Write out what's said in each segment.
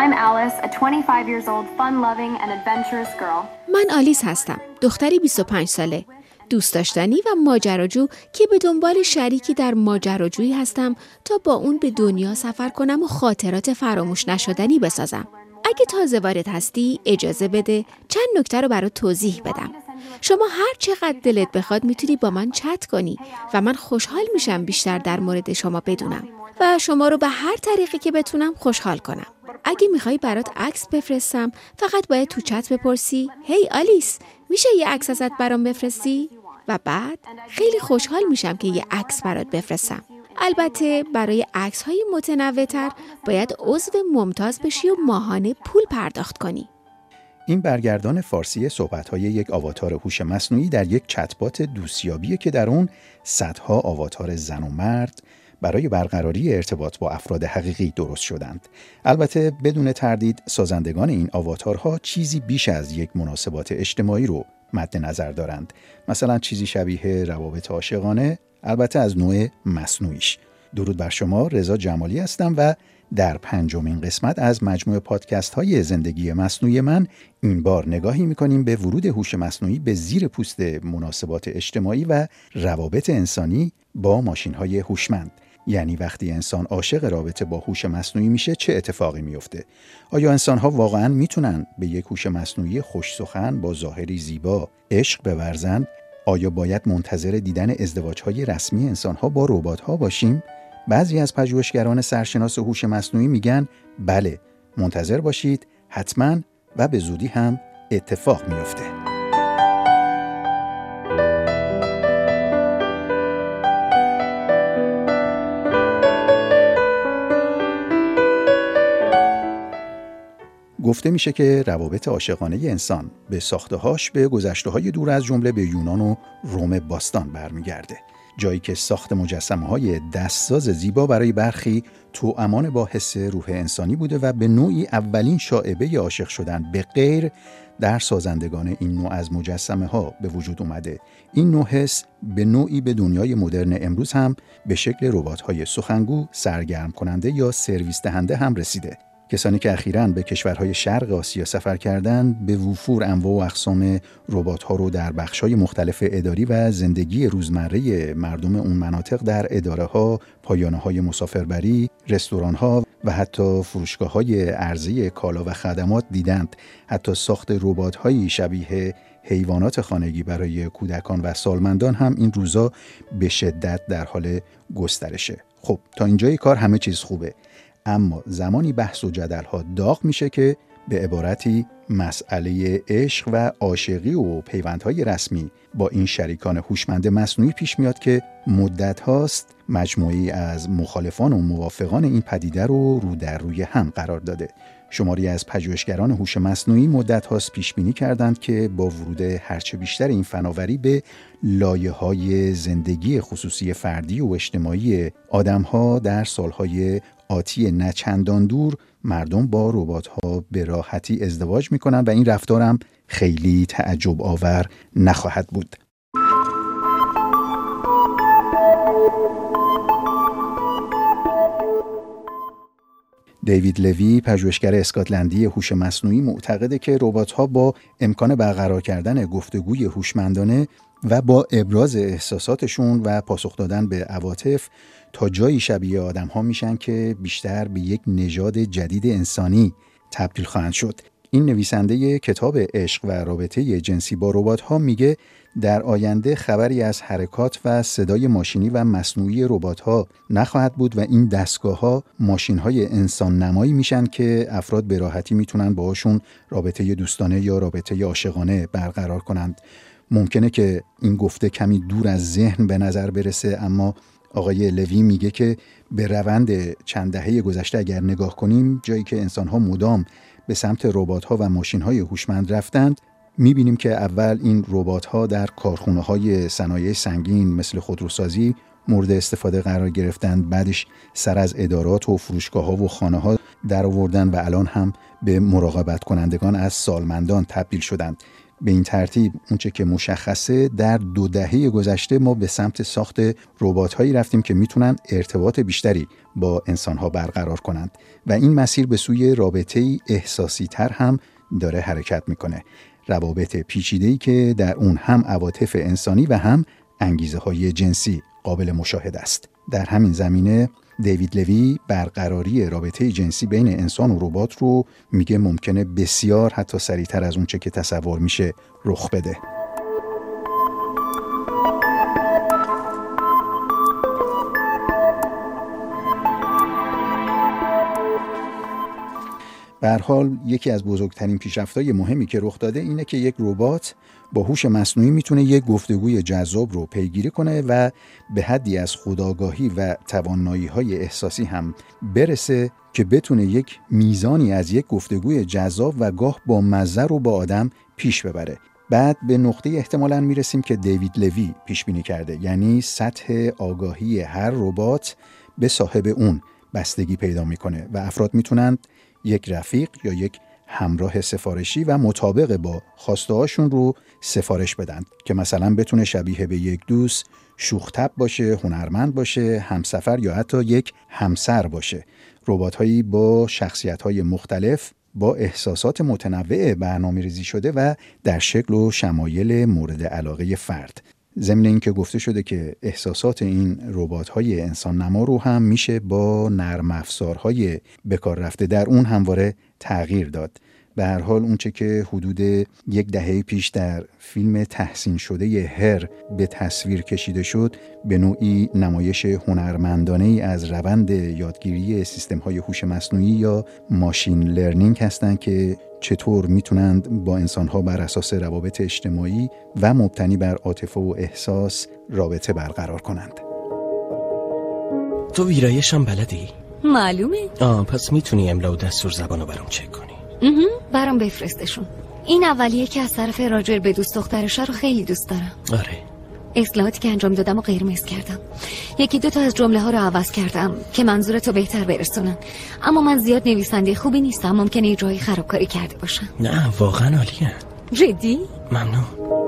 I'm Alice, a 25 years old, fun-loving and adventurous girl. من آلیس هستم، دختری 25 ساله، دوست داشتنی و ماجراجو که به دنبال شریکی در ماجراجویی هستم تا با اون به دنیا سفر کنم و خاطرات فراموش نشدنی بسازم. اگه تازه وارد هستی اجازه بده چند نکته رو برات توضیح بدم. شما هر چقدر دلت بخواد میتونی با من چت کنی و من خوشحال میشم بیشتر در مورد شما بدونم و شما رو به هر طریقی که بتونم خوشحال کنم. اگه میخوای برات عکس بفرستم فقط باید تو چت بپرسی هی آلیس میشه یه عکس ازت برام بفرستی؟ و بعد خیلی خوشحال میشم که یه عکس برات بفرستم. البته برای عکس‌های متنوع‌تر باید عضو ممتاز بشی و ماهانه پول پرداخت کنی. این برگردان فارسی صحبت‌های یک آواتار هوش مصنوعی در یک چتبات دوستیابیه که در اون صدها آواتار زن و مرد برای برقراری ارتباط با افراد حقیقی درست شدند. البته بدون تردید سازندگان این آواتارها چیزی بیش از یک مناسبات اجتماعی رو مد نظر دارند. مثلا چیزی شبیه روابط عاشقانه، البته از نوع مصنوعیش. درود بر شما، رضا جمالی هستم و در 5مین قسمت از مجموعه پادکست های زندگی مصنوعی من این بار نگاهی میکنیم به ورود هوش مصنوعی به زیر پوست مناسبات اجتماعی و روابط انسانی با ماشین های هوشمند. یعنی وقتی انسان عاشق رابطه با هوش مصنوعی میشه چه اتفاقی میفته؟ آیا انسان‌ها واقعاً میتونن به یک هوش مصنوعی خوش سخن با ظاهری زیبا عشق بورزند؟ آیا باید منتظر دیدن ازدواج‌های رسمی انسان‌ها با ربات‌ها باشیم؟ بعضی از پژوهشگران سرشناس هوش مصنوعی میگن بله، منتظر باشید، حتماً و به زودی هم اتفاق میفته. گفته میشه که روابط عاشقانه انسان به ساخته‌هاش به گذشته‌های دور از جمله به یونان و روم باستان برمیگرده. جایی که ساخت مجسمه‌های دستساز زیبا برای برخی توامان با حس روح انسانی بوده و به نوعی اولین شائبه عاشق شدن به غیر در سازندگان این نوع از مجسمه‌ها به وجود اومده. این نوع حس به نوعی به دنیای مدرن امروز هم به شکل ربات‌های سخنگو، سرگرم کننده یا سرویس دهنده هم رسیده. کسانی که اخیراً به کشورهای شرق آسیا سفر کردند به وفور انواع و اقسام ربات‌ها رو در بخش‌های مختلف اداری و زندگی روزمره مردم اون مناطق در اداره‌ها، پایانه‌های مسافربری، رستوران‌ها و حتی فروشگاه‌های عرضه کالا و خدمات دیدند. حتی ساخت ربات‌هایی شبیه حیوانات خانگی برای کودکان و سالمندان هم این روزا به شدت در حال گسترشه. خب تا اینجای کار همه چیز خوبه. اما زمانی بحث و جدل‌ها داغ میشه که به عبارتی مسئله عشق و عاشقی و پیوندهای رسمی با این شریکان هوشمند مصنوعی پیش میاد که مدت هاست مجموعی از مخالفان و موافقان این پدیده رو در روی هم قرار داده. شماری از پژوهشگران هوش مصنوعی مدت هاست پیش بینی کردند که با ورود هرچه بیشتر این فناوری به لایه‌های زندگی خصوصی فردی و اجتماعی آدم‌ها در سالهای آتی نچندان دور مردم با ربات‌ها به راحتی ازدواج می‌کنند و این رفتارم خیلی تعجب آور نخواهد بود. دیوید لوی، پژوهشگر اسکاتلندی هوش مصنوعی، معتقده که ربات‌ها با امکان برقرار کردن گفتگوی هوشمندانه و با ابراز احساساتشون و پاسخ دادن به عواطف تا جایی شبیه آدم‌ها میشن که بیشتر به یک نژاد جدید انسانی تبدیل خواهند شد. این نویسنده کتاب عشق و رابطه جنسی با ربات‌ها میگه در آینده خبری از حرکات و صدای ماشینی و مصنوعی ربات‌ها نخواهد بود و این دستگاه‌ها ماشین‌های انسان نمایی میشن که افراد به راحتی میتونن باهاشون رابطه دوستانه یا رابطه عاشقانه برقرار کنند. ممکنه که این گفته کمی دور از ذهن به نظر برسه، اما آقای لوی میگه که به روند چند دهه گذشته اگر نگاه کنیم، جایی که انسان‌ها مدام به سمت ربات‌ها و ماشین‌های هوشمند رفتند، می‌بینیم که اول این ربات‌ها در کارخانه‌های صنایع سنگین مثل خودروسازی مورد استفاده قرار گرفتند، بعدش سر از ادارات و فروشگاه‌ها و خانه‌ها در آوردن و الان هم به مراقبت کنندگان از سالمندان تبدیل شدند. به این ترتیب اونچه که مشخصه در 2 دهه گذشته ما به سمت ساخت ربات‌هایی رفتیم که میتونن ارتباط بیشتری با انسان‌ها برقرار کنند و این مسیر به سوی رابطه‌ای احساسی تر هم داره حرکت میکنه. روابط پیچیده‌ای که در اون هم عواطف انسانی و هم انگیزه‌های جنسی قابل مشاهده است. در همین زمینه دیوید لوی برقراری رابطه جنسی بین انسان و ربات رو میگه ممکنه بسیار حتی سریعتر از اون چه که تصور میشه رخ بده. به هر حال یکی از بزرگترین پیشرفت‌های مهمی که رخ داده اینه که یک ربات با هوش مصنوعی میتونه یک گفتگوی جذاب رو پیگیری کنه و به حدی از خودآگاهی و توانایی‌های احساسی هم برسه که بتونه یک میزانی از یک گفتگوی جذاب و گاه با مزه رو با آدم پیش ببره. بعد به نقطه احتمالاً میرسیم که دیوید لوی پیش بینی کرده، یعنی سطح آگاهی هر ربات به صاحب اون بستگی پیدا میکنه و افراد میتونن یک رفیق یا یک همراه سفارشی و مطابق با خواسته هاشون رو سفارش بدن که مثلا بتونه شبیه به یک دوست، شوخ طبع باشه، هنرمند باشه، همسفر یا حتی یک همسر باشه. ربات‌هایی با شخصیت‌های مختلف با احساسات متنوع برنامه‌ریزی شده و در شکل و شمایل مورد علاقه فرد. ضمن این که گفته شده که احساسات این ربات‌های انسان نما رو هم میشه با نرم افزارهای بکار رفته در اون همواره تغییر داد. به هر حال اونچه که حدود 1 دهه پیش در فیلم تحسین شده هر به تصویر کشیده شد به نوعی نمایش هنرمندانه‌ای از روند یادگیری سیستم‌های هوش مصنوعی یا ماشین لرنینگ هستند که چطور میتونند با انسان‌ها بر اساس روابط اجتماعی و مبتنی بر عاطفه و احساس رابطه برقرار کنند. تو ویرایش هم بلدی؟ معلومه. پس میتونی املا و دستور زبانو برام چک کنی؟ برام بفرستشون. این اولیه که از طرف راجر به دوست دخترشه رو خیلی دوست دارم. آره. اصلاحاتی که انجام دادم و قرمز کردم. 1-2 از جمله ها رو عوض کردم که منظورتو بهتر برسونن. اما من زیاد نویسنده خوبی نیستم، ممکنه یه جایی خرابکاری کرده باشم. نه واقعا عالیه. جدی؟ ممنون.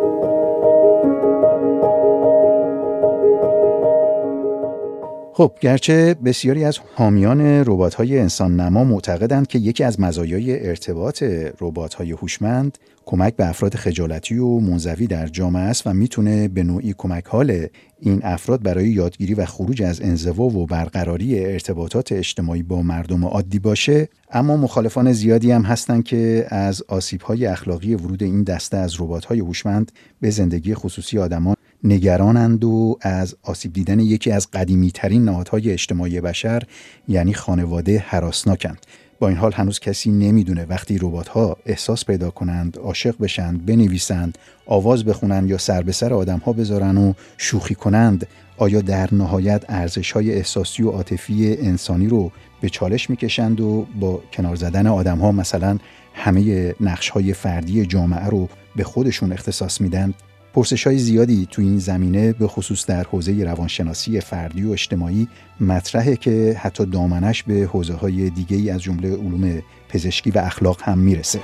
خب گرچه بسیاری از حامیان ربات‌های انسان نما معتقدند که یکی از مزایای ارتباط ربات‌های هوشمند کمک به افراد خجالتی و منزوی در جامعه است و میتونه به نوعی کمک حال این افراد برای یادگیری و خروج از انزوا و برقراری ارتباطات اجتماعی با مردم عادی باشه، اما مخالفان زیادی هم هستند که از آسیب‌های اخلاقی ورود این دسته از ربات‌های هوشمند به زندگی خصوصی آدمان نگرانند و از آسیب دیدن یکی از قدیمی‌ترین نهادهای اجتماعی بشر یعنی خانواده هراسناکند. با این حال هنوز کسی نمیدونه وقتی ربات‌ها احساس پیدا کنند، عاشق بشند، بنویسند، آواز بخونند یا سر به سر آدم‌ها بذارن و شوخی کنند، آیا در نهایت ارزش‌های احساسی و عاطفی انسانی رو به چالش می‌کشند و با کنار زدن آدم‌ها مثلا همه نقش‌های فردی جامعه رو به خودشون اختصاص میدن؟ پرسش‌های زیادی تو این زمینه به خصوص در حوزه روانشناسی فردی و اجتماعی مطرحه که حتی دامنش به حوزه‌های دیگه‌ای از جمله علوم پزشکی و اخلاق هم میرسه.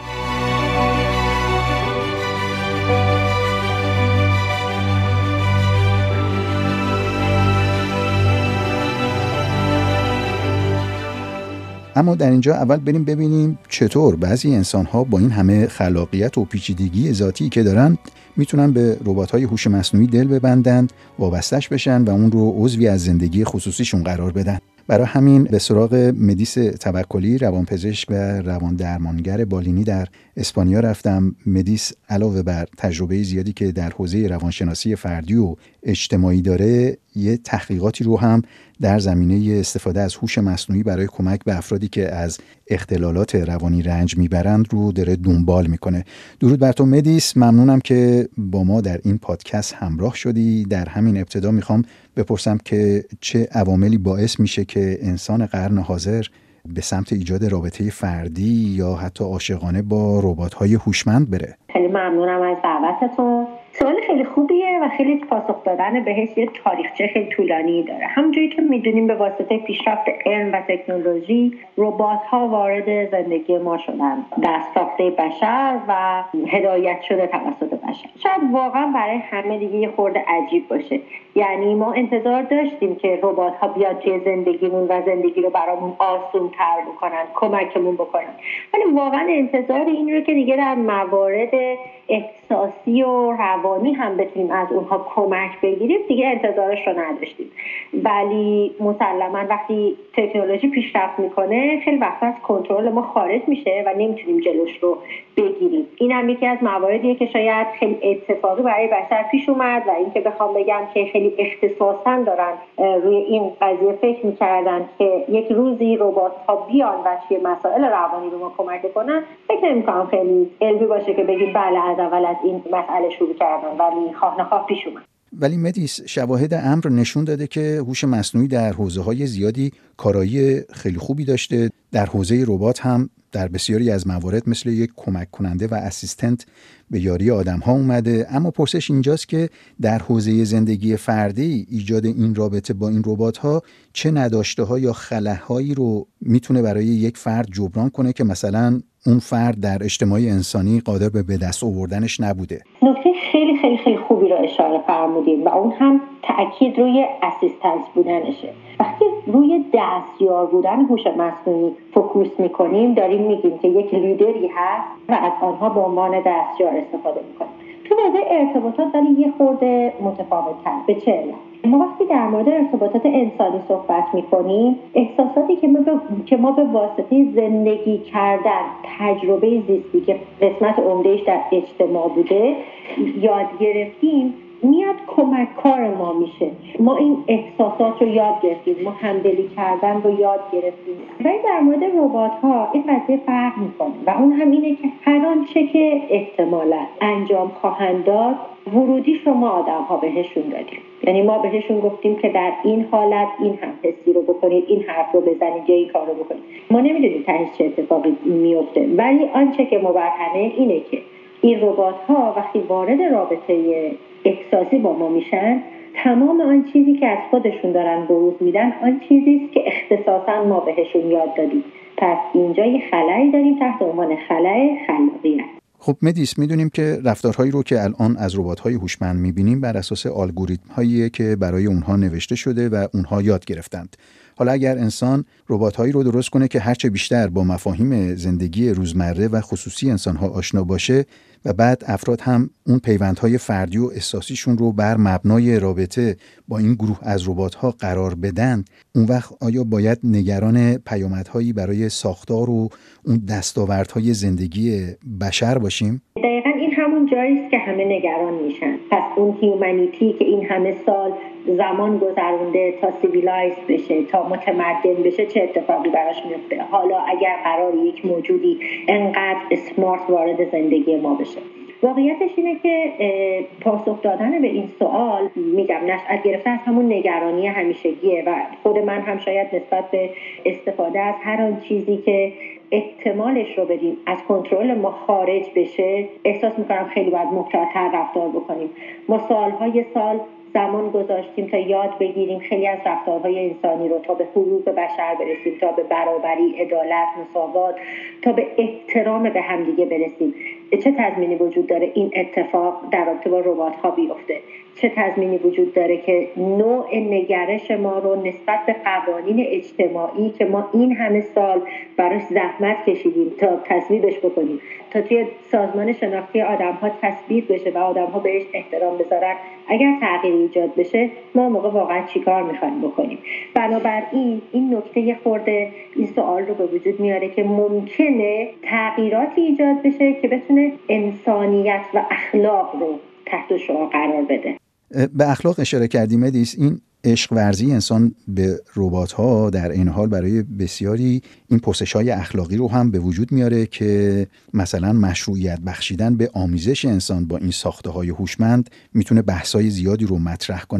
اما در اینجا اول بریم ببینیم چطور بعضی انسان‌ها با این همه خلاقیت و پیچیدگی ذاتی که دارن میتونن به ربات‌های هوش مصنوعی دل ببندند، وابستش بشن و اون رو عضوی از زندگی خصوصیشون قرار بدن. برای همین به سراغ مدیس توکلی، روانپزشک و روان درمانگر بالینی در اسپانیا رفتم. مدیس علاوه بر تجربه زیادی که در حوزه روانشناسی فردی و اجتماعی داره، یه تحقیقاتی رو هم در زمینه استفاده از هوش مصنوعی برای کمک به افرادی که از اختلالات روانی رنج میبرند رو داره دنبال میکنه. درود بر تو مدیس، ممنونم که با ما در این پادکست همراه شدی. در همین ابتدا میخوام بپرسم که چه عواملی باعث میشه که انسان قرن حاضر به سمت ایجاد رابطه فردی یا حتی عاشقانه با ربات‌های هوشمند بره؟ خیلی ممنونم از دعوتتون. سوال خیلی خوبیه و خیلی پاسخ دادن بهش یه تاریخچه خیلی طولانی داره. همونجوری که میدونیم به واسطه پیشرفت علم و تکنولوژی ربات‌ها وارد زندگی ما شدن در ساخته بشر و هدایت شده توسط بشر. شاید واقعا برای همه دیگه یه خورده عجیب باشه، یعنی ما انتظار داشتیم که ربات‌ها بیاد توی زندگیمون و زندگی رو برامون آسان‌تر بکنن، کمکمون بکنن، ولی واقعا انتظار این رو که دیگه در موارد احساسی و روانی هم بتونیم از اونها کمک بگیریم دیگه انتظارش رو نداشتیم. ولی مسلماً وقتی تکنولوژی پیشرفت میکنه خیلی وقت از کنترل ما خارج میشه و نمیتونیم جلوش رو بگیریم. این هم یکی از مواردیه که شاید خیلی اتفاقی برای بشر پیش اومد و اینکه بخوام بگم که خیلی اختصاصاً دارن روی این قضیه فکر میکردن که یک روزی ربات‌ها بیان و چه مسائل روانی رو ما کمک کنن، فکر نمی‌کنم خیلی علمی باشه که بگیم بله از اول از این مسئله شروع کردن، ولی خواه نخواه پیش اومد. ولی مدیس، شواهد امر نشون داده که هوش مصنوعی در حوزه‌های زیادی کارایی خیلی خوبی داشته. در حوزه ربات هم در بسیاری از موارد مثل یک کمک کننده و اسیستنت به یاری آدم‌ها اومده. اما پرسش اینجاست که در حوزه زندگی فردی ایجاد این رابطه با این ربات‌ها چه نداشته‌ها یا خلاهایی رو میتونه برای یک فرد جبران کنه که مثلا اون فرد در اجتماع انسانی قادر به دست آوردنش نبوده. نکته خیلی خیلی خیلی خوبی رو اشاره فرمودید و اون هم تأکید روی اسیستنس بودنشه. وقتی روی دستیار بودن هوش مصنوعی فوکوس میکنیم داریم میگیم که یک لیدری هست و از آنها به عنوان دستیار استفاده میکنیم. تو حوزه ارتباطات ولی یه خورده متفاوت‌تر. به چه علت؟ ما وقتی در مورد ارتباطات انسانی صحبت می‌کنیم، احساساتی که ما به واسطه زندگی کردن، تجربه زیستی که قسمت عمده‌اش در اجتماع بوده یاد گرفتیم، میاد کمک کار ما میشه. ما این احساسات رو یاد گرفتیم، ما همدلی کردن رو یاد گرفتیم. ولی در مورد ربات‌ها این قضیه فرق میکنه و اون هم اینه که هر آنچه که احتمالاً انجام خواهند داد ورودیش رو ما آدم‌ها بهشون دادیم. یعنی ما بهشون گفتیم که در این حالت این هم حسی رو بکنید، این حرف رو بزنید یا این کار رو بکنید. ما نمیدونیم تهش چه اتفاقی میفته، ولی آنچه که مبرهنه اینه که این ربات‌ها وقتی وارد رابطه احساسی با ما میشن، تمام آن چیزی که از خودشون دارن بروز میدن آن چیزی است که اختصاصا ما بهشون یاد دادیم. پس اینجا یه خلایی داریم تحت عنوان خلای خلاقیت. خب مدیس، میدونیم که رفتارهایی رو که الان از ربات‌های هوشمند میبینیم بر اساس الگوریتم‌هایی که برای اونها نوشته شده و اونها یاد گرفتند. حالا اگر انسان ربات‌هایی رو درست کنه که هرچه بیشتر با مفاهیم زندگی روزمره و خصوصی انسان‌ها آشنا باشه و بعد افراد هم اون پیوندهای فردی و احساسیشون رو بر مبنای رابطه با این گروه از ربات‌ها قرار بدن، اون وقت آیا باید نگران پیامدهایی برای ساختار و اون دستاوردهای زندگی بشر باشیم؟ دقیقاً این همون جایی است که همه نگران میشن. پس اون هیومانیتی که این همه سال زمان گذرونده تا سیویلایز بشه، تا متمدن بشه، چه اتفاقی براش میفته؟ حالا اگر قرار یک موجودی انقدر اسمارت وارد زندگی ما بشه. واقعیتش اینه که پاسخ دادن به این سوال، میگم نشأت گرفته از همون نگرانی همیشگیه و خود من هم شاید نسبت به استفاده از هر آن چیزی که احتمالش رو بدیم از کنترل ما خارج بشه احساس میکنم خیلی باید محتاط‌تر رفتار بکنیم. ما سالهای سال زمان گذاشتیم تا یاد بگیریم خیلی از رفتارهای انسانی رو، تا به حقوق بشر برسیم، تا به برابری، عدالت، مساوات، تا به احترام به همدیگه برسیم. چه تضمینی وجود داره این اتفاق در رابطه با ربات‌ها بیفته؟ چه تضمینی وجود داره که نوع نگرش ما رو نسبت به قوانین اجتماعی که ما این همه سال براش زحمت کشیدیم تا تصویبش بکنیم، تا توی سازمان شناختی آدم‌ها تصویب بشه و آدم‌ها بهش احترام بذارن، اگر تغییری ایجاد بشه ما موقع واقعا چیکار می‌خوایم بکنیم؟ بنابراین این نکته خورده این سوال رو به وجود میاره که ممکنه تغییراتی ایجاد بشه که بتونه انسانیت و اخلاق رو تحت شعار قرار بده. به اخلاق اشاره کردیم مدیس. این عشق ورزی انسان به ربات‌ها در این حال برای بسیاری این پرسش‌های اخلاقی رو هم به وجود میاره که مثلا مشروعیت بخشیدن به آمیزش انسان با این ساخته‌های هوشمند میتونه بحث‌های زیادی رو مطرح کنه.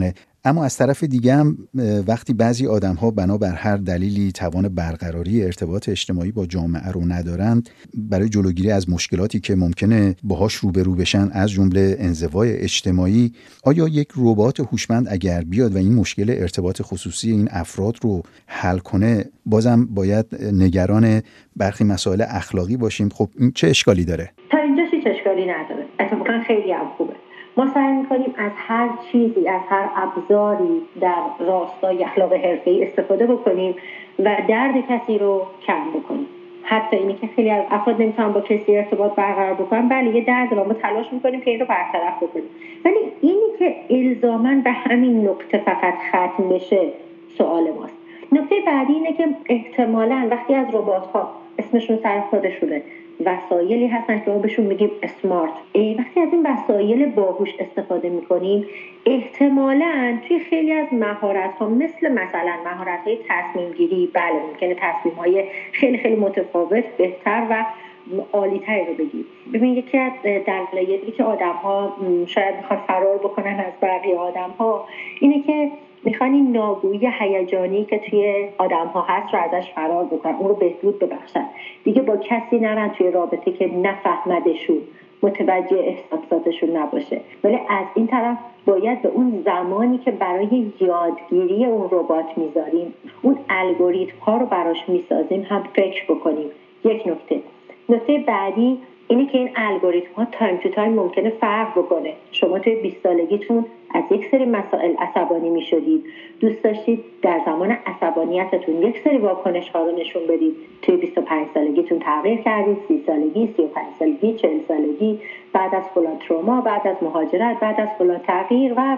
اما از طرف دیگه هم وقتی بعضی آدم‌ها بنابر هر دلیلی توان برقراری ارتباط اجتماعی با جامعه رو ندارند، برای جلوگیری از مشکلاتی که ممکنه باهاش روبرو بشن از جمله انزوای اجتماعی، آیا یک ربات هوشمند اگر بیاد و این مشکل ارتباط خصوصی این افراد رو حل کنه، بازم باید نگران برخی مسائل اخلاقی باشیم؟ خب این چه اشکالی داره؟ تا اینجا هیچ اشکالی نداره، اتفاقا خیلی هم خوبه. ما سعی می‌کنیم از هر چیزی، از هر ابزاری در راستای اخلاق حرفه‌ای استفاده بکنیم و درد کسی رو کم بکنیم. حتی اینی که خیلی از افراد نمیتونن با کسی ارتباط برقرار بکنن، بله یه درد رو ما تلاش می‌کنیم که این رو برطرف بکنیم، ولی اینی که الزاماً به همین نقطه فقط ختم بشه سوال ماست. نکته بعدی اینه که احتمالاً وقتی از ربات‌ها اسمشون سر خودشونه وسایلی هستن که ما بهشون میگیم اسمارت، وقتی از این وسایل باهوش استفاده میکنیم، احتمالاً توی خیلی از مهارت‌ها مثلا مهارت‌های تصمیم گیری، بله ممکنه تصمیم‌های خیلی خیلی متفاوت بهتر و عالی‌تری رو بگیریم. ببین یکی از دلایلی که آدم‌ها شاید میخوان فرار بکنن از بقیه آدم‌ها اینه که میخوان این ناگویی هیجانی که توی آدم‌ها هست رو ازش فرار بکنن، اون رو بهبود ببخشن، دیگه با کسی نرن توی رابطه که نفهمدشون، متوجه احساساتشون نباشه. ولی از این طرف باید به اون زمانی که برای یادگیری اون ربات میذاریم، اون الگوریتم‌ها رو براش میسازیم هم فکر بکنیم. یک نکته بعدی اینه که این الگوریتم‌ها تایم تو تایم ممکنه فرق بکنه. شما توی 20 سالگیتون از یک سری مسائل عصبانی می‌شدید، دوست داشتید در زمان عصبانیتتون یک سری واکنش‌ها رو نشون بدید. توی 25 سالگیتون تغییر کردید، 30 سالگی، 35 سالگی، 40 سالگی، بعد از فلان تروما، بعد از مهاجرت، بعد از فلان تغییر و.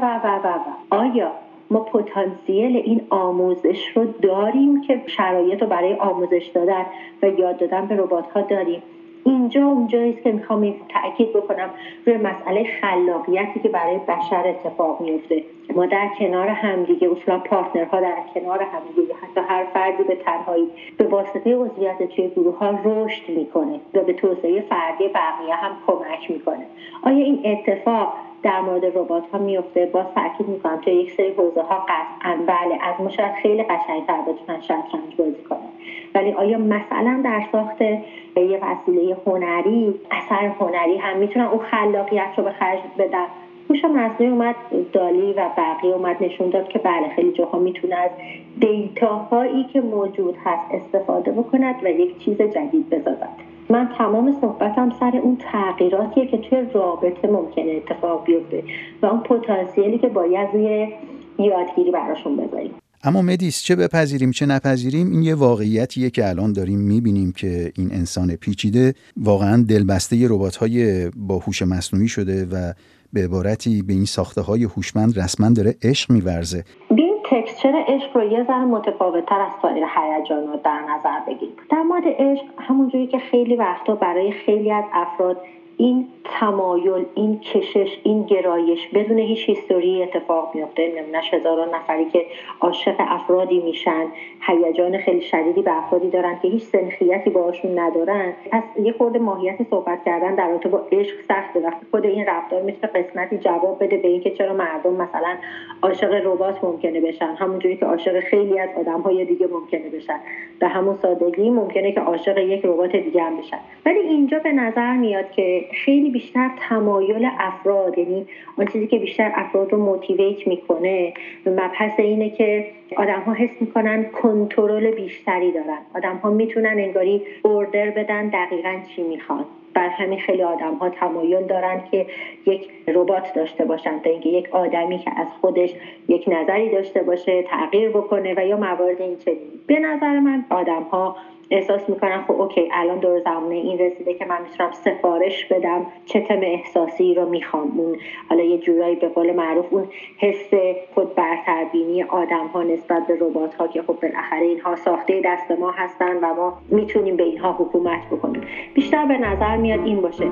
آیا ما پتانسیل این آموزش رو داریم که شرایط رو برای آموزش دادن و یاد دادن به ربات‌ها داریم؟ اینجا اونجاییست که میخوام تأکید بکنم روی مسئله خلاقیتی که برای بشر اتفاق میفته. ما در کنار همدیگه، اصولا پارتنرها در کنار همدیگه، حتی هر فردی به تنهایی به واسطه عضویت توی گروه‌ها رشد میکنه و به توسعه فردی بقیه هم کمک میکنه. آیا این اتفاق در مورد ربات‌ها میفته؟ باز تأکید میکنم توی یک سری حوزه‌ها قطعاً بله، از ما شاید خیلی قشنگ‌تر بتونن شطرنج بازی کنن، ولی آیا مثلا در ساخت یه وسیله هنری، اثر هنری هم میتونن اون خلاقیت رو به خرج بدن؟ هوش مصنوعی اومد، دالی و بقیه اومد نشون داد که بله خیلی جاها میتونه از دیتاهایی که موجود هست استفاده بکند و یک چیز جدید بسازد. من تمام صحبتم سر اون تغییراتیه که توی رابطه ممکنه اتفاق بیفته و اون پتانسیلی که باید روی یادگیری براشون بذاریم. اما مدیس، چه بپذیریم چه نپذیریم، این یه واقعیتیه که الان داریم میبینیم که این انسان پیچیده واقعا دلبسته ربات‌های با هوش مصنوعی شده و به عبارتی به این ساخته‌های هوشمند رسما داره عشق می‌ورزه. این تکسچر عشق رو یه ذره متفاوت‌تر از سایر هیجانات در نظر بگیریم. در مورد عشق همونجوری که خیلی وقتا برای خیلی از افراد این تمایل، این کشش، این گرایش بدون هیچ هیستوری اتفاق میفته. نمونه‌اش هزاران نفری که عاشق افرادی میشن، هیجان خیلی شدیدی به افرادی دارن که هیچ سنخیتی باهاشون ندارن. پس یه خورده ماهیت صحبت کردن در رابطه با عشق سخته. وقتی خود این رفتار میتونه قسمتی جواب بده به اینکه چرا مردم مثلا عاشق ربات ممکنه بشن، همونجوری که عاشق خیلی از آدم‌های دیگه ممکنه بشن. به همون سادگی ممکنه که عاشق یک ربات دیگه هم بشن. ولی اینجا به نظر میاد که خیلی بیشتر تمایل افراد، یعنی اون چیزی که بیشتر افراد رو موتیویت میکنه، مبحث اینه که آدم‌ها حس میکنن کنترل بیشتری دارن. آدم‌ها میتونن انگاری اوردر بدن دقیقاً چی میخوان. بر همین خیلی آدم‌ها تمایل دارن که یک ربات داشته باشن تا اینکه یک آدمی که از خودش یک نظری داشته باشه تغییر بکنه و یا موارد این چنین. به نظر من آدم‌ها احساس میکنن خب اوکی الان دور زمانه این رسیده که من میتونم سفارش بدم چه تم احساسی رو میخوام. اون حالا یه جورایی به قول معروف اون حس خود برتربینی آدم‌ها نسبت به ربات‌ها که خب بالاخره اینها ساخته دست ما هستن و ما میتونیم به اینها حکومت بکنیم. بیشتر به نظر میاد این باشه.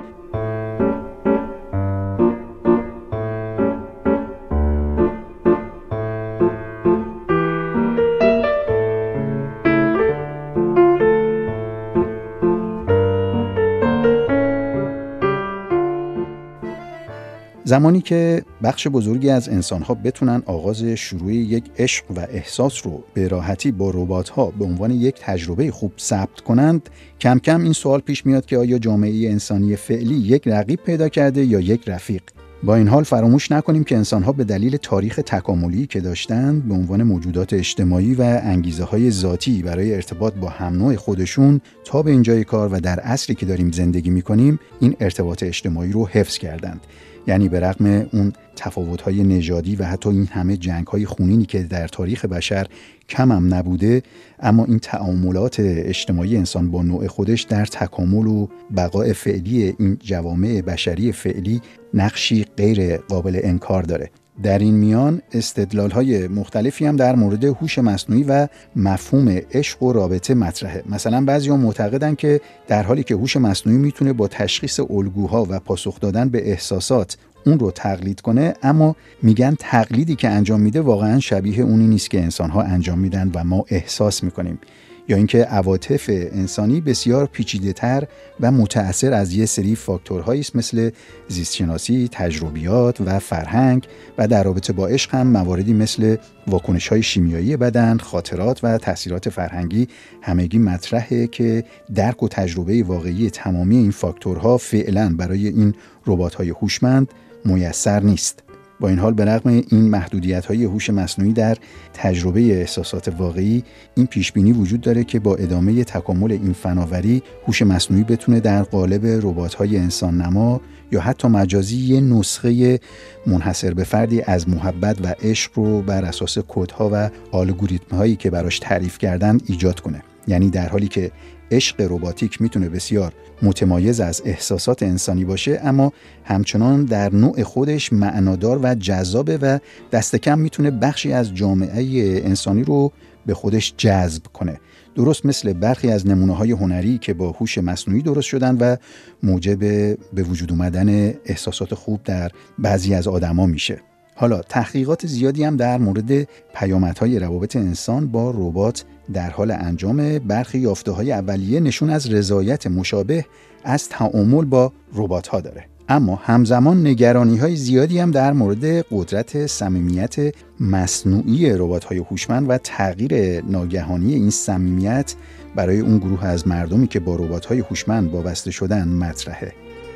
زمانی که بخش بزرگی از انسان‌ها بتونن آغاز شروع یک عشق و احساس رو به راحتی با ربات‌ها به عنوان یک تجربه خوب ثبت کنند، کم کم این سوال پیش میاد که آیا جامعه انسانی فعلی یک رقیب پیدا کرده یا یک رفیق؟ با این حال فراموش نکنیم که انسان‌ها به دلیل تاریخ تکاملی که داشتند به عنوان موجودات اجتماعی و انگیزه‌های ذاتی برای ارتباط با هم نوع خودشون تا به اینجای کار و در عصری که داریم زندگی می‌کنیم این ارتباط اجتماعی رو حفظ کردند. یعنی به رغم اون تفاوت‌های نژادی و حتی این همه جنگ‌های خونینی که در تاریخ بشر کم هم نبوده، اما این تعاملات اجتماعی انسان با نوع خودش در تکامل و بقای فعلی این جوامع بشری فعلی نقشی غیر قابل انکار داره. در این میان استدلال‌های مختلفی هم در مورد هوش مصنوعی و مفهوم عشق و رابطه مطرحه. مثلا بعضی‌ها معتقدن که در حالی که هوش مصنوعی میتونه با تشخیص الگوها و پاسخ دادن به احساسات اون رو تقلید کنه، اما میگن تقلیدی که انجام میده واقعا شبیه اونی نیست که انسان‌ها انجام میدن و ما احساس میکنیم. یا اینکه عواطف انسانی بسیار پیچیده‌تر و متأثر از یه سری فاکتورهایی است مثل زیستشناسی، تجربیات و فرهنگ، و در رابطه با عشق هم مواردی مثل واکنش‌های شیمیایی بدن، خاطرات و تأثیرات فرهنگی همگی مطرحه که درک و تجربه واقعی تمامی این فاکتورها فعلا برای این ربات‌های هوشمند میسر نیست. با این حال به رغم این محدودیت‌های هوش مصنوعی در تجربه احساسات واقعی، این پیشبینی وجود داره که با ادامه تکامل این فناوری هوش مصنوعی بتونه در قالب ربات‌های انسان نما یا حتی مجازی یه نسخه منحصر به فردی از محبت و عشق رو بر اساس کدها و الگوریتم‌هایی که براش تعریف کردن ایجاد کنه. یعنی در حالی که عشق رباتیک میتونه بسیار متمایز از احساسات انسانی باشه، اما همچنان در نوع خودش معنادار و جذابه و دست کم میتونه بخشی از جامعه انسانی رو به خودش جذب کنه. درست مثل برخی از نمونه‌های هنری که با هوش مصنوعی درست شدن و موجب به وجود اومدن احساسات خوب در بعضی از آدما میشه. حالا تحقیقات زیادی هم در مورد پیامدهای روابط انسان با ربات در حال انجام. برخی یافته‌های اولیه نشون از رضایت مشابه از تعامل با ربات‌ها داره، اما همزمان نگرانی‌های زیادی هم در مورد قدرت صمیمیت مصنوعی ربات‌های هوشمند و تغییر ناگهانی این صمیمیت برای اون گروه از مردمی که با ربات‌های هوشمند وابسته شدن مطرحه.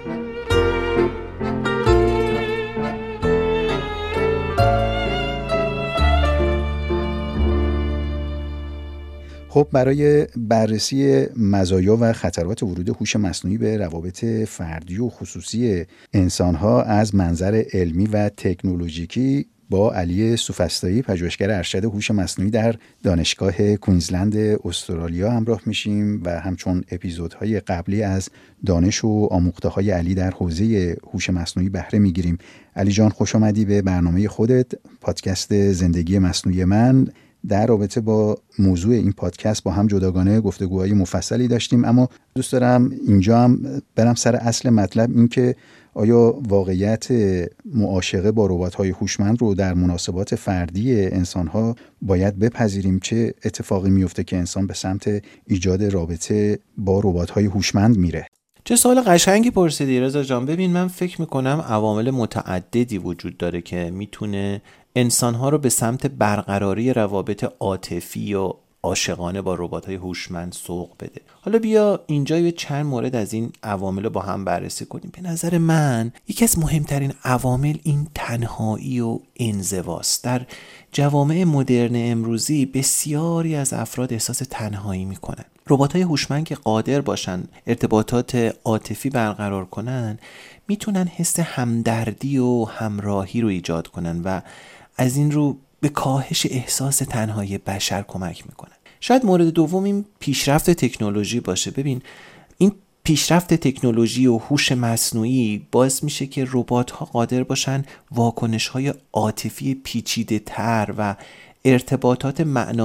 خب برای بررسی مزایا و خطرات ورود هوش مصنوعی به روابط فردی و خصوصی انسان‌ها از منظر علمی و تکنولوژیکی با علی سوفسطایی، پژوهشگر ارشد هوش مصنوعی در دانشگاه کوینزلند استرالیا همراه میشیم و همچون اپیزودهای قبلی از دانش و آموخته‌های علی در حوزه هوش مصنوعی بهره میگیریم. علی جان خوش آمدی به برنامه خودت، پادکست زندگی مصنوعی من. در رابطه با موضوع این پادکست با هم جداگانه گفتگوهای مفصلی داشتیم، اما دوست دارم اینجا هم برم سر اصل مطلب، این که آیا واقعیت معاشقه با ربات‌های هوشمند رو در مناسبات فردی انسان‌ها باید بپذیریم؟ چه اتفاقی میفته که انسان به سمت ایجاد رابطه با ربات‌های هوشمند میره؟ چه سوال قشنگی پرسیدی رضا جان. ببین، من فکر میکنم عوامل متعددی وجود داره که میتونه انسان‌ها رو به سمت برقراری روابط عاطفی و عاشقانه با ربات‌های هوشمند سوق بده. حالا بیا اینجا یه چند مورد از این عوامل رو با هم بررسی کنیم. به نظر من یکی از مهمترین عوامل این تنهایی و انزواست. در جوامع مدرن امروزی بسیاری از افراد احساس تنهایی میکنن. ربات‌های هوشمند که قادر باشن ارتباطات عاطفی برقرار کنن، میتونن حس همدردی و همراهی رو ایجاد کنن و از این رو به کاهش احساس تنهایی بشر کمک میکنن. شاید مورد دوم این پیشرفت تکنولوژی باشه. ببین، این پیشرفت تکنولوژی و هوش مصنوعی باعث میشه که ربات‌ها قادر باشن واکنش‌های عاطفی پیچیده‌تر و ارتباطات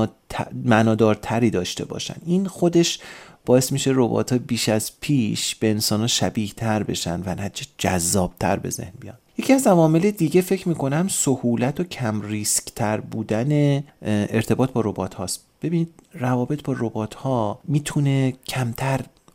معنادارتری داشته باشن. این خودش باعث میشه ربات‌ها بیش از پیش به انسان‌ها شبیه‌تر بشن و نتیجه جذاب‌تر به ذهن بیان. یکی از عوامل دیگه فکر میکنم سهولت و کم ریسک تر بودن ارتباط با ربات هاست. ببینید، روابط با ربات ها میتونه کمتر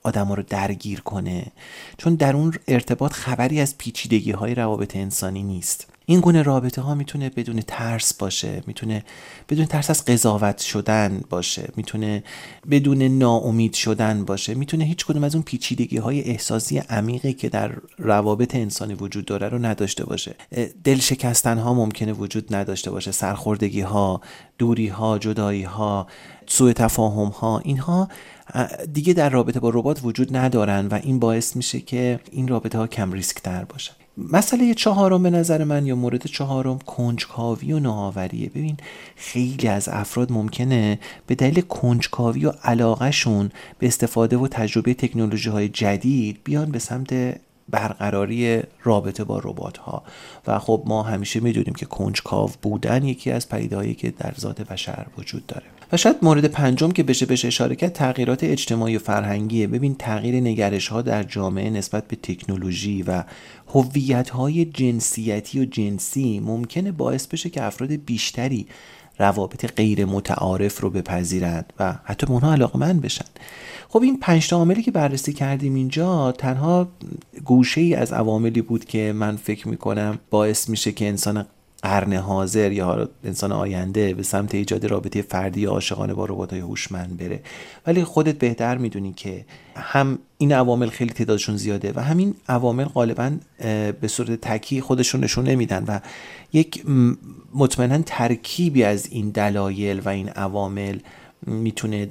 آدم‌ها رو درگیر کنه، چون در اون ارتباط خبری از پیچیدگی‌های روابط انسانی نیست. این گونه رابطه ها میتونه بدون ترس باشه، میتونه بدون ترس از قضاوت شدن باشه، میتونه بدون ناامید شدن باشه، میتونه هیچ کدوم از اون پیچیدگی های احساسی عمیقی که در روابط انسانی وجود داره رو نداشته باشه. دل شکستن ها ممکنه وجود نداشته باشه، سرخوردگی ها، دوری ها، جدایی ها، سوء تفاهم ها، اینها دیگه در رابطه با ربات وجود ندارن و این باعث میشه که این رابطه ها کم ریسک تر باشن. مسئله چهارم به نظر من، یا مورد چهارم، کنجکاوی و نوآوریه. ببین خیلی از افراد ممکنه به دلیل کنجکاوی و علاقهشون به استفاده و تجربه تکنولوژی های جدید بیان به سمت برقراری رابطه با ربات ها و خب ما همیشه میدونیم که کنجکاو بودن یکی از پدیده‌هایی که در ذات بشر وجود داره. و شاید مورد پنجم که بهش اشاره کرد تغییرات اجتماعی و فرهنگیه. ببین تغییر نگرش ها در جامعه نسبت به تکنولوژی و هویت های جنسیتی و جنسی ممکنه باعث بشه که افراد بیشتری روابط غیر متعارف رو بپذیرند و حتی به اونها علاقه‌مند بشن. خب این 5 تا عاملی که بررسی کردیم اینجا تنها گوشه‌ای از عواملی بود که من فکر می‌کنم باعث میشه که انسان قرن حاضر یا انسان آینده به سمت ایجاد رابطه فردی یا عاشقانه با ربات‌های هوشمند بره. ولی خودت بهتر میدونی که هم این عوامل خیلی تعدادشون زیاده و همین عوامل غالباً به صورت تکی خودشون نشون نمیدن و یک مطمئناً ترکیبی از این دلایل و این عوامل میتونه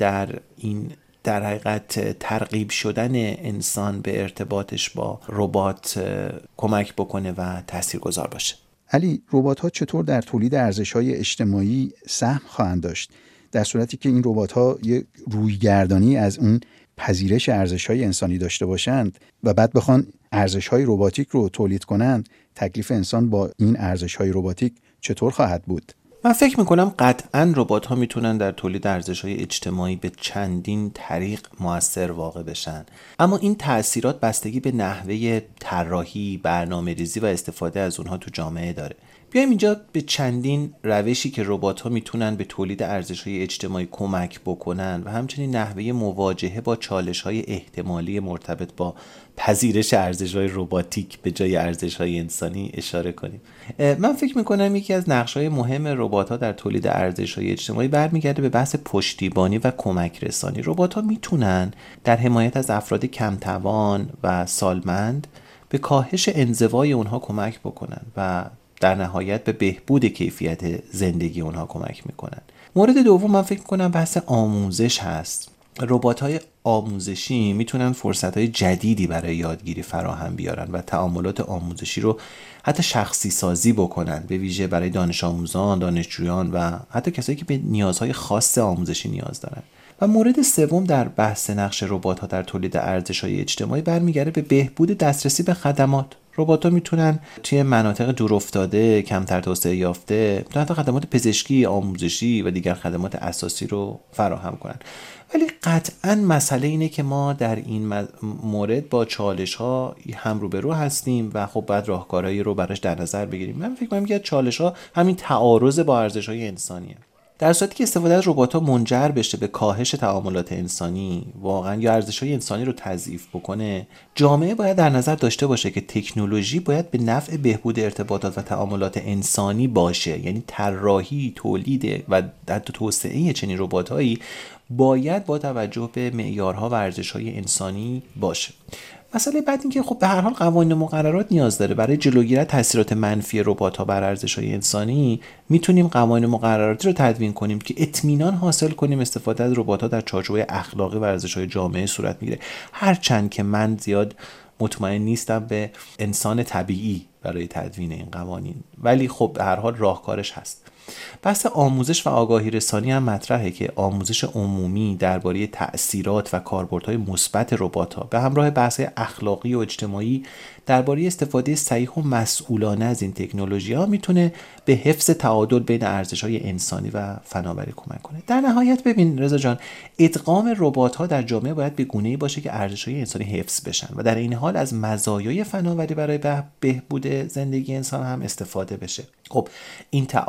در حقیقت ترغیب شدن انسان به ارتباطش با ربات کمک بکنه و تاثیرگذار باشه. علی، ربات‌ها چطور در تولید ارزش‌های اجتماعی سهم خواهند داشت در صورتی که این ربات‌ها یک رویگردانی از اون پذیرش ارزش‌های انسانی داشته باشند و بعد بخوان ارزش‌های رباتیک رو تولید کنند؟ تکلیف انسان با این ارزش‌های رباتیک چطور خواهد بود؟ من فکر میکنم قطعاً ربات‌ها میتونن در تولید ارزش‌های اجتماعی به چندین طریق مؤثر واقع بشن، اما این تأثیرات بستگی به نحوه طراحی، برنامه‌ریزی و استفاده از اونها تو جامعه داره. بیایم اینجا به چندین روشی که ربات‌ها میتونن به تولید ارزش‌های اجتماعی کمک بکنن و همچنین نحوه مواجهه با چالش‌های احتمالی مرتبط با پذیرش ارزش‌های رباتیک به جای ارزش‌های انسانی اشاره کنیم. من فکر می‌کنم یکی از نقش‌های مهم ربات‌ها در تولید ارزش‌های اجتماعی برمیگرده به بحث پشتیبانی و کمک رسانی. ربات‌ها میتونن در حمایت از افراد کم‌توان و سالمند به کاهش انزوای اونها کمک بکنن و در نهایت به بهبود کیفیت زندگی اونها کمک میکنن. مورد دوم من فکر میکنم بحث آموزش هست. ربات‌های آموزشی میتونن فرصت‌های جدیدی برای یادگیری فراهم بیارن و تعاملات آموزشی رو حتی شخصی سازی بکنن، به ویژه برای دانش آموزان، دانشجویان و حتی کسایی که به نیازهای خاص آموزشی نیاز دارن. و مورد سوم در بحث نقش ربات‌ها در تولید ارزش‌های اجتماعی برمیگرده به بهبود دسترسی به خدمات. ربات‌ها میتونن توی مناطق دورافتاده، کمتر توسعه یافته، حتی خدمات پزشکی، آموزشی و دیگر خدمات اساسی رو فراهم کنن. ولی قطعاً مسئله اینه که ما در این مورد با چالش‌ها هم روبرو هستیم و خب باید راهکارهایی رو براش در نظر بگیریم. من فکر می‌کنم که چالش‌ها همین تعارض با ارزش‌های انسانیه. در صورتی که استفاده از ربات‌ها منجر بشه به کاهش تعاملات انسانی واقعا یا ارزش‌های انسانی رو تضعیف بکنه، جامعه باید در نظر داشته باشه که تکنولوژی باید به نفع بهبود ارتباطات و تعاملات انسانی باشه. یعنی طراحی، تولید و حتی توسعه چنین ربات‌هایی باید با توجه به معیارها و ارزش‌های انسانی باشه. مسئله بعد این که خب به هر حال قوانین و مقررات نیاز داره. برای جلوگیری از تاثیرات منفی ربات‌ها بر ارزش‌های انسانی میتونیم قوانین و مقرراتی رو تدوین کنیم که اطمینان حاصل کنیم استفاده از ربات‌ها در چارچوب اخلاقی و ارزش‌های جامعه صورت میگیره. هرچند که من زیاد مطمئن نیستم به انسان طبیعی برای تدوین این قوانین، ولی خب به هر حال راهکارش هست. بحث آموزش و آگاهی رسانی هم مطرحه که آموزش عمومی درباره تأثیرات و کاربردهای مثبت ربات‌ها به همراه بحث اخلاقی و اجتماعی درباره استفاده صحیح و مسئولانه از این تکنولوژی‌ها میتونه به حفظ تعادل بین ارزش‌های انسانی و فناوری کمک کنه. در نهایت ببین رضا جان، ادغام ربات‌ها در جامعه باید به گونه‌ای باشه که ارزش‌های انسانی حفظ بشن و در این حال از مزایای فناوری برای بهبود زندگی انسان هم استفاده بشه. خب این تعادل و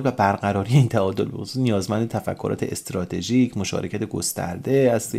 و برقراری این تعادل به خصوص نیازمند تفکرات استراتژیک، مشارکت گسترده از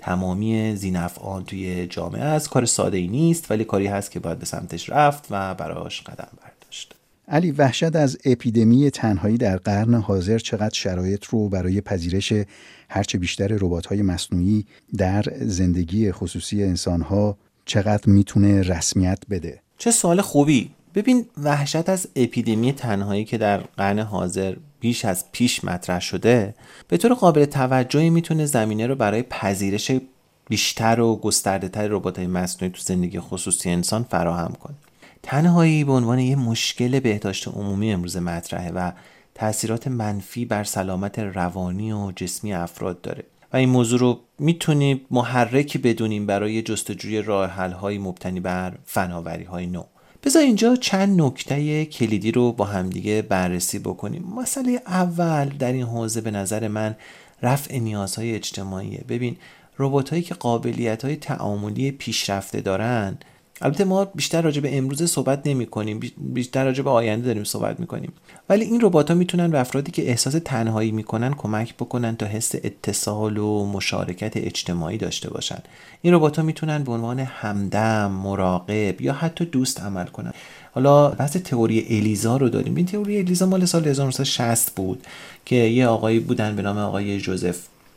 تمامی ذی‌نفعان توی جامعه است. کار ساده‌ای نیست، ولی کاری هست که باید به سمتش رفت و براش قدم برداشت. علی، وحشت از اپیدمی تنهایی در قرن حاضر چقدر شرایط رو برای پذیرش هرچه بیشتر ربات‌های مصنوعی در زندگی خصوصی انسان‌ها چقدر میتونه رسمیت بده؟ چه سوال خوبی. ببین، وحشت از اپیدمی تنهایی که در قرن حاضر بیش از پیش مطرح شده به طور قابل توجهی میتونه زمینه رو برای پذیرش بیشتر و گسترده‌تر ربات‌های مصنوعی تو زندگی خصوصی انسان فراهم کنه. تنهایی به عنوان یه مشکل بهداشت عمومی امروز مطرحه و تأثیرات منفی بر سلامت روانی و جسمی افراد داره و این موضوع رو میتونیم محرکی بدونیم برای جستجوی راه حل‌های مبتنی بر فناوری‌های نو. بذار اینجا چند نکته کلیدی رو با همدیگه بررسی بکنیم. مسئله اول در این حوزه به نظر من رفع نیازهای اجتماعیه. ببین، ربات‌هایی که قابلیت‌های تعاملی پیشرفته دارن، البته ما بیشتر راجع به امروز صحبت نمی‌کنیم، بیشتر راجع به آینده داریم صحبت می‌کنیم، ولی این ربات‌ها میتونن به افرادی که احساس تنهایی می‌کنن کمک بکنن تا حس اتصال و مشارکت اجتماعی داشته باشن. این ربات‌ها میتونن به عنوان همدم، مراقب یا حتی دوست عمل کنن. حالا بحث تئوری الیزا رو داریم. این تئوری الیزا مال سال 1960 بود که یه آقایی بودن به نام آقای جوزف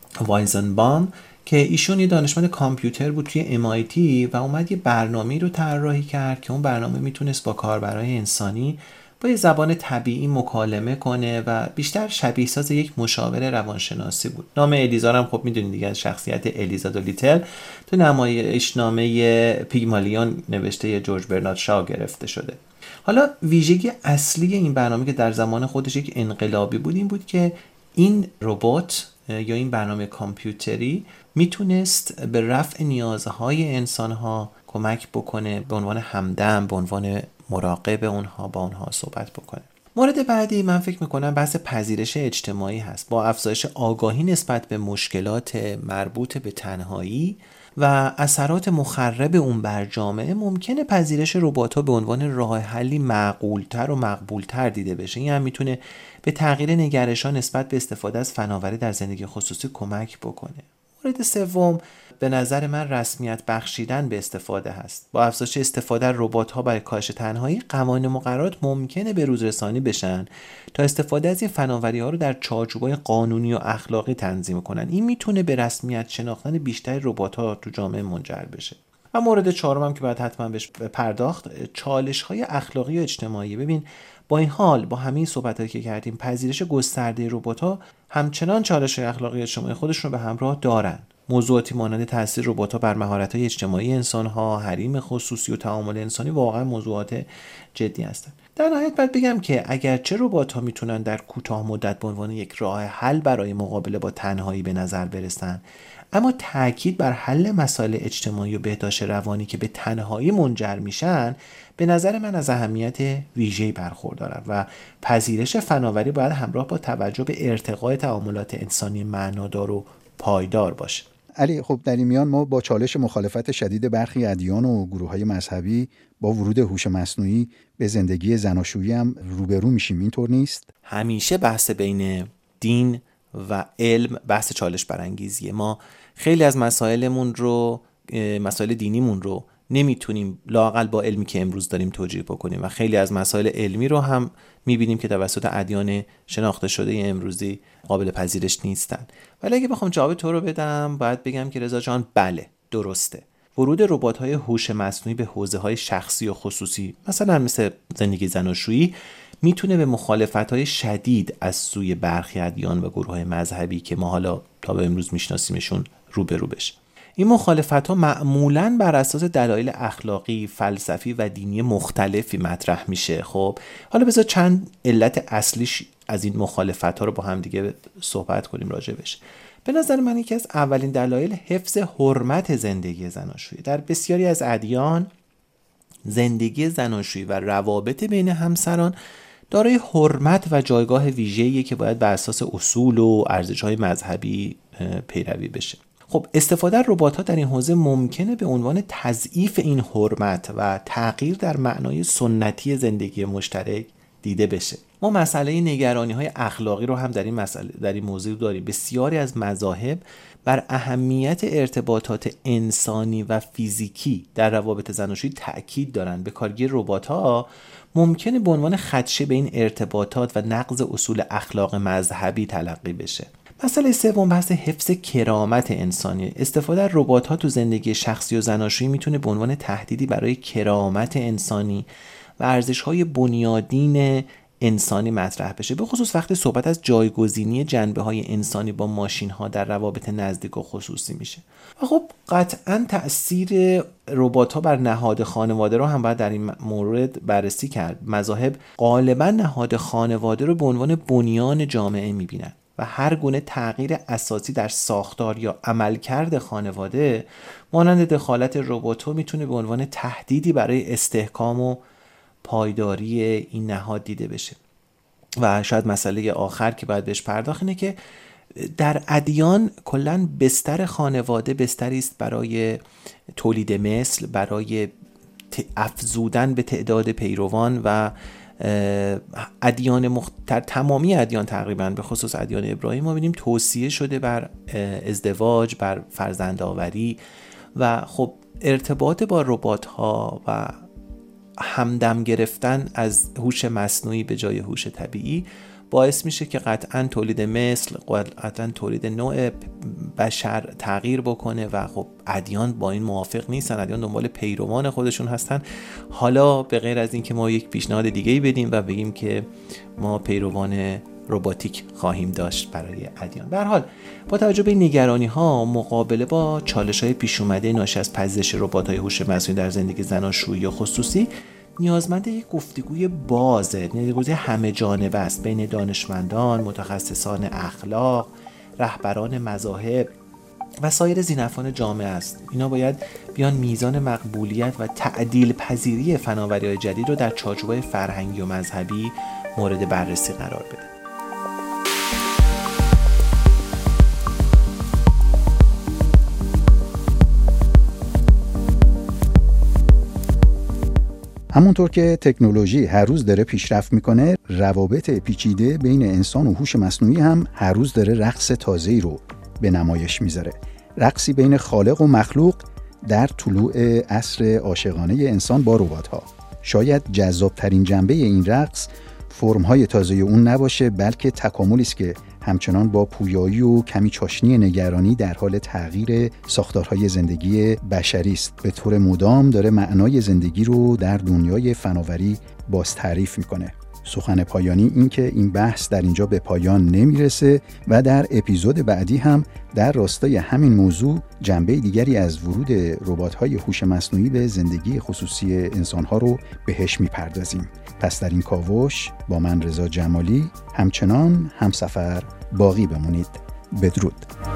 وایزنبام که ایشون یه دانشمند کامپیوتر بود توی MIT و اومد یه برنامه‌ای رو طراحی کرد که اون برنامه میتونست با کاربرای انسانی با یه زبان طبیعی مکالمه کنه و بیشتر شبیه ساز یک مشاور روانشناسی بود. نام الیزا هم خب میدونید دیگه، از شخصیت الیزا دولیتل تو نمایشنامه پیگمالیون نوشته جورج برنارد شاو گرفته شده. حالا ویژگی اصلی این برنامه که در زمان خودش یک انقلابی بود این بود که این ربات یا این برنامه کامپیوتری میتونست به رفع نیازهای انسانها کمک بکنه، به عنوان همدم، به عنوان مراقب اونها با اونها صحبت بکنه. مورد بعدی من فکر میکنم بحث پذیرش اجتماعی هست. با افزایش آگاهی نسبت به مشکلات مربوط به تنهایی و اثرات مخرب اون بر جامعه ممکنه پذیرش ربات‌ها به عنوان راه حلی معقول‌تر و مقبول‌تر دیده بشه. این هم میتونه به تغییر نگرش‌ها نسبت به استفاده از فناوری در زندگی خصوصی کمک بکنه. مورد سوم به نظر من رسمیت بخشیدن به استفاده هست. با افزایش استفاده از ربات‌ها برای کاهش تنهایی، قوانین مقررات ممکنه به روز رسانی بشن تا استفاده از این فناوری‌ها رو در چارچوب‌های قانونی و اخلاقی تنظیم کنن. این میتونه به رسمیت شناختن بیشتر ربات‌ها تو جامعه منجر بشه. و مورد چهارم که باید حتما بهش پرداخت، چالش‌های اخلاقی و اجتماعی. ببین، با این حال با همین صحبتایی که کردیم، پذیرش گسترده ربات‌ها همچنان چالش‌های اخلاقی و اجتماعی خودشون رو به همراه دارن. موضوعاتی مانند تاثیر ربات‌ها بر مهارت‌های اجتماعی انسان‌ها، حریم خصوصی و تعامل انسانی واقعا موضوعات جدی هستند. در نهایت باید بگم که اگرچه ربات‌ها میتونن در کوتاه مدت به عنوان یک راه حل برای مقابله با تنهایی به نظر برسن، اما تاکید بر حل مسائل اجتماعی و بهداشت روانی که به تنهایی منجر میشن به نظر من از اهمیت ویژه‌ای برخوردارن و پذیرش فناوری باید همراه با توجه به ارتقای تعاملات انسانی معنادار و پایدار باشه. علی، خب در این میان ما با چالش مخالفت شدید برخی ادیان و گروه‌های مذهبی با ورود هوش مصنوعی به زندگی زناشویی هم روبرو میشیم، اینطور نیست؟ همیشه بحث بین دین و علم بحث چالش برانگیزیه. ما خیلی از مسائل دینیمون رو نمیتونیم لااقل با علمی که امروز داریم توجیه بکنیم و خیلی از مسائل علمی رو هم میبینیم که توسط ادیان شناخته شده امروزی قابل پذیرش نیستن. ولی اگه بخوام جواب تو رو بدم باید بگم که رضا جان بله، درسته. ورود ربات‌های هوش مصنوعی به حوزه‌های شخصی و خصوصی مثلا مثل زندگی زناشویی میتونه به مخالفت‌های شدید از سوی برخی ادیان و گروه‌های مذهبی که ما حالا تا به امروز میشناسیمشون روبرو بشه. این مخالفت‌ها معمولاً بر اساس دلایل اخلاقی، فلسفی و دینی مختلفی مطرح میشه. خب حالا بذار چند علت اصلیش از این مخالفت‌ها رو با هم دیگه صحبت کنیم راجبش. به نظر من یکی از اولین دلایل حفظ حرمت زندگی زناشویی. در بسیاری از ادیان زندگی زناشویی و روابط بین همسران دارای حرمت و جایگاه ویژه‌ایه که باید بر اساس اصول و ارزش‌های مذهبی پیروی بشه. خب استفاده از ربات‌ها در این حوزه ممکنه به عنوان تضعیف این حرمت و تغییر در معنای سنتی زندگی مشترک دیده بشه. ما مسئله نگرانی‌های اخلاقی رو هم در این موضوع داریم. بسیاری از مذاهب بر اهمیت ارتباطات انسانی و فیزیکی در روابط زناشویی تأکید دارند. به کارگیری ربات‌ها ممکنه به عنوان خدشه به این ارتباطات و نقض اصول اخلاق مذهبی تلقی بشه. مسئله سوم بحث حفظ کرامت انسانی. استفاده از ربات‌ها تو زندگی شخصی و زناشویی میتونه به عنوان تهدیدی برای کرامت انسانی و ارزش‌های بنیادین انسانی مطرح بشه، به خصوص وقتی صحبت از جایگزینی جنبه‌های انسانی با ماشین‌ها در روابط نزدیک و خصوصی میشه. و خب قطعاً تأثیر ربات‌ها بر نهاد خانواده رو هم باید در این مورد بررسی کرد. مذاهب غالباً نهاد خانواده رو به عنوان بنیان جامعه می‌بینن و هر گونه تغییر اساسی در ساختار یا عملکرد خانواده مانند دخالت ربات‌ها میتونه به عنوان تهدیدی برای استحکام و پایداری این نهاد دیده بشه. و شاید مسئله آخر که باید بهش پرداخت اینه که در ادیان کلاً بستر خانواده بستری است برای تولید مثل، برای افزودن به تعداد پیروان و ادیان تمامی ادیان تقریباً به خصوص ادیان ابراهیم ما ببینیم توصیه شده بر ازدواج، بر فرزندآوری و خب ارتباط با ربات‌ها و همدم گرفتن از هوش مصنوعی به جای هوش طبیعی باعث میشه که قطعاً تولید مثل، قطعاً تولید نوع بشر تغییر بکنه و خب ادیان با این موافق نیستن. ادیان دنبال پیروان خودشون هستن. حالا به غیر از این که ما یک پیشنهاد دیگه‌ای بدیم و بگیم که ما پیروان رباتیک خواهیم داشت برای ادیان. به هر حال با توجه به نگرانی‌ها مقابله با چالش‌های پیش اومده ناشی از پذیرش ربات‌های هوش مصنوعی در زندگی زناشویی و خصوصی نیازمند یک گفتگوی بازه، گفتگوی همه جانبه است بین دانشمندان، متخصصان اخلاق، رهبران مذاهب و سایر ذی‌نفعان جامعه است. اینا باید بیان میزان مقبولیت و تعدیل پذیری فناوری‌های جدید رو در چارچوب‌های فرهنگی و مذهبی مورد بررسی قرار بده. همونطور که تکنولوژی هر روز داره پیشرفت میکنه، روابط پیچیده بین انسان و هوش مصنوعی هم هر روز داره رقص تازه‌ای رو به نمایش میذاره. رقصی بین خالق و مخلوق در طلوع عصر عاشقانه انسان با ربات‌ها. شاید جذابترین جنبه این رقص فرم‌های تازه اون نباشه، بلکه تکاملی است که همچنان با پویایی و کمی چاشنی نگرانی در حال تغییر ساختارهای زندگی بشری است. به طور مدام داره معنای زندگی رو در دنیای فناوری باز تعریف میکنه. سخن پایانی این که این بحث در اینجا به پایان نمیرسه و در اپیزود بعدی هم در راستای همین موضوع جنبه دیگری از ورود ربات‌های هوش مصنوعی به زندگی خصوصی انسان‌ها رو بهش میپردازیم. پس در این کاوش با من رضا جمالی همچنان همسفر باقی بمونید. بدرود.